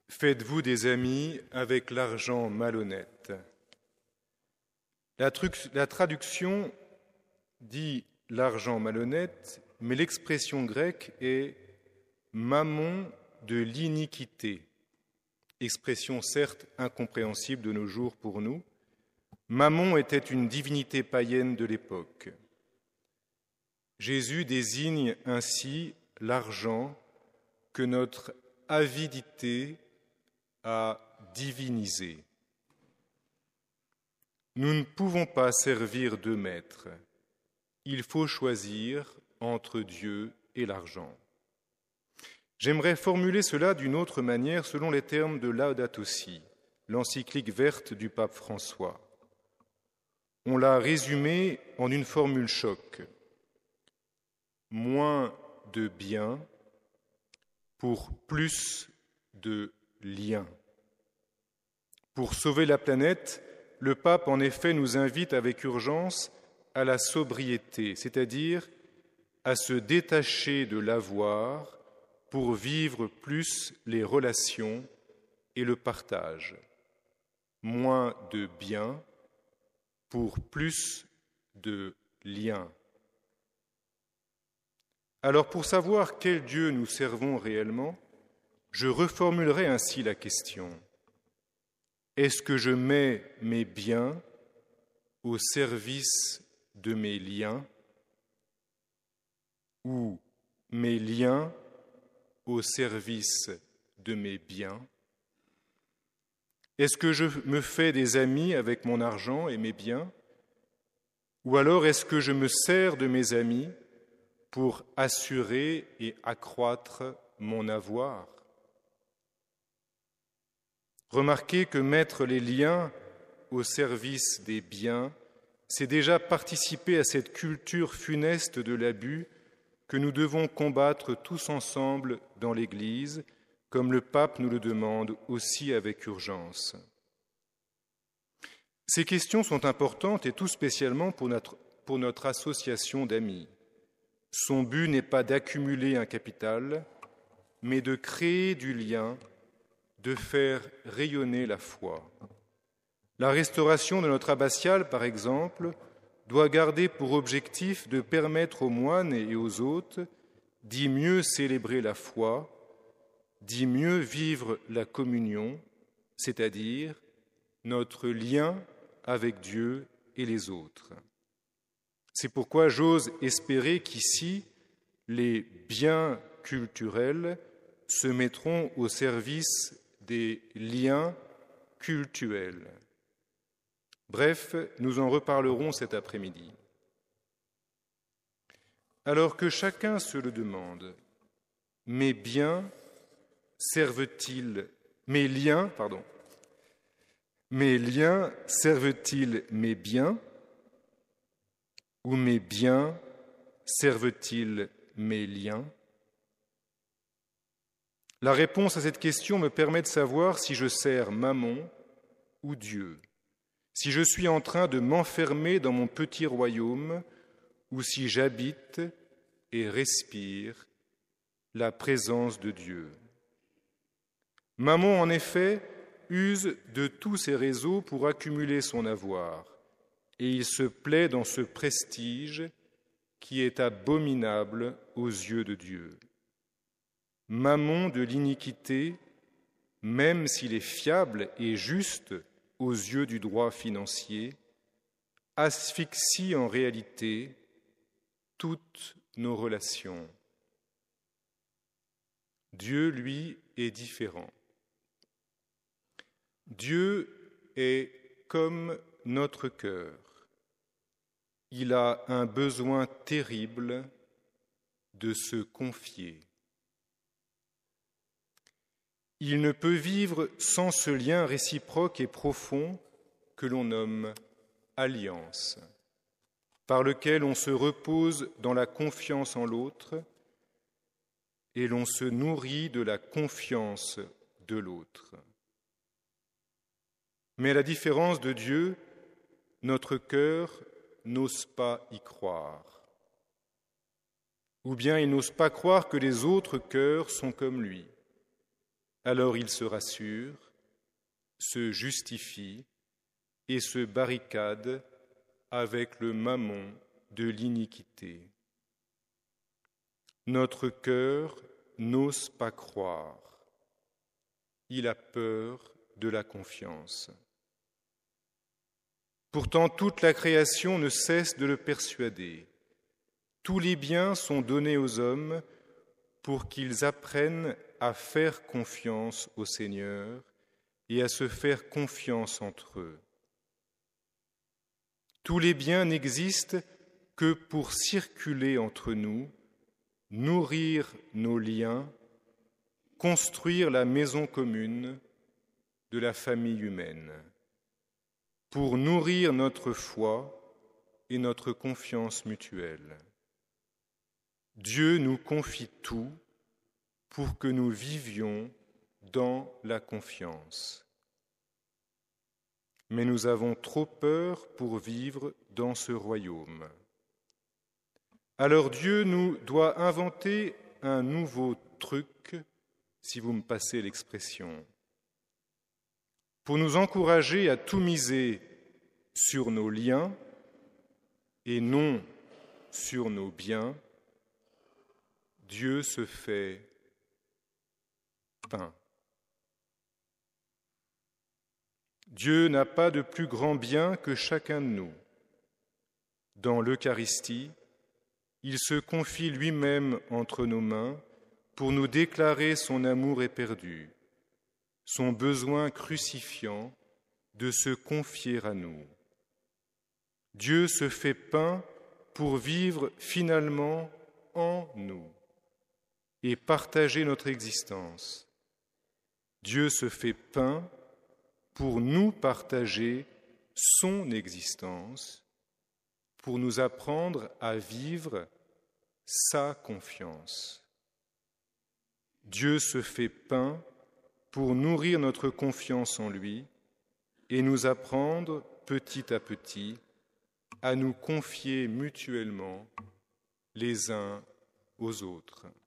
Faites-vous des amis avec l'argent malhonnête. La traduction dit l'argent malhonnête, mais l'expression grecque est mammon de l'iniquité. Expression certes incompréhensible de nos jours pour nous. Mammon était une divinité païenne de l'époque. Jésus désigne ainsi l'argent que notre avidité a divinisé. Nous ne pouvons pas servir deux maîtres. Il faut choisir entre Dieu et l'argent. J'aimerais formuler cela d'une autre manière selon les termes de Laudato Si, l'encyclique verte du pape François. On l'a résumé en une formule choc. Moins de biens pour plus de liens. Pour sauver la planète, le pape en effet nous invite avec urgence à la sobriété, c'est-à-dire à se détacher de l'avoir pour vivre plus les relations et le partage. Moins de biens pour plus de liens. Alors pour savoir quel Dieu nous servons réellement, je reformulerai ainsi la question. Est-ce que je mets mes biens au service de mes liens ou mes liens au service de mes biens? Est-ce que je me fais des amis avec mon argent et mes biens? Ou alors est-ce que je me sers de mes amis pour assurer et accroître mon avoir? Remarquez que mettre les liens au service des biens, c'est déjà participer à cette culture funeste de l'abus que nous devons combattre tous ensemble dans l'Église, comme le pape nous le demande aussi avec urgence. Ces questions sont importantes et tout spécialement pour notre association d'amis. Son but n'est pas d'accumuler un capital, mais de créer du lien, de faire rayonner la foi. La restauration de notre abbatiale, par exemple, doit garder pour objectif de permettre aux moines et aux hôtes d'y mieux célébrer la foi, d'y mieux vivre la communion, c'est-à-dire notre lien avec Dieu et les autres. C'est pourquoi j'ose espérer qu'ici, les biens culturels se mettront au service des liens cultuels. Bref, nous en reparlerons cet après-midi. Alors que chacun se le demande, mes liens servent-ils mes biens ou mes biens servent-ils mes liens? La réponse à cette question me permet de savoir si je sers Mammon ou Dieu, si je suis en train de m'enfermer dans mon petit royaume ou si j'habite et respire la présence de Dieu. Mammon, en effet, use de tous ses réseaux pour accumuler son avoir, et il se plaît dans ce prestige qui est abominable aux yeux de Dieu. Mammon de l'iniquité, même s'il est fiable et juste aux yeux du droit financier, asphyxie en réalité toutes nos relations. Dieu, lui, est différent. Dieu est comme notre cœur. Il a un besoin terrible de se confier. Il ne peut vivre sans ce lien réciproque et profond que l'on nomme alliance, par lequel on se repose dans la confiance en l'autre et l'on se nourrit de la confiance de l'autre. Mais à la différence de Dieu, notre cœur n'ose pas y croire. Ou bien il n'ose pas croire que les autres cœurs sont comme lui. Alors il se rassure, se justifie et se barricade avec le mammon de l'iniquité. Notre cœur n'ose pas croire. Il a peur de la confiance. Pourtant, toute la création ne cesse de le persuader. Tous les biens sont donnés aux hommes pour qu'ils apprennent à faire confiance au Seigneur et à se faire confiance entre eux. Tous les biens n'existent que pour circuler entre nous, nourrir nos liens, construire la maison commune de la famille humaine, pour nourrir notre foi et notre confiance mutuelle. Dieu nous confie tout pour que nous vivions dans la confiance. Mais nous avons trop peur pour vivre dans ce royaume. Alors Dieu nous doit inventer un nouveau truc, si vous me passez l'expression, pour nous encourager à tout miser sur nos liens et non sur nos biens. Dieu se fait pain. Dieu n'a pas de plus grand bien que chacun de nous. Dans l'Eucharistie, il se confie lui-même entre nos mains pour nous déclarer son amour éperdu, son besoin crucifiant de se confier à nous. Dieu se fait pain pour vivre finalement en nous et partager notre existence. Dieu se fait pain pour nous partager son existence, pour nous apprendre à vivre sa confiance. Dieu se fait pain pour nourrir notre confiance en lui et nous apprendre petit à petit à nous confier mutuellement les uns aux autres.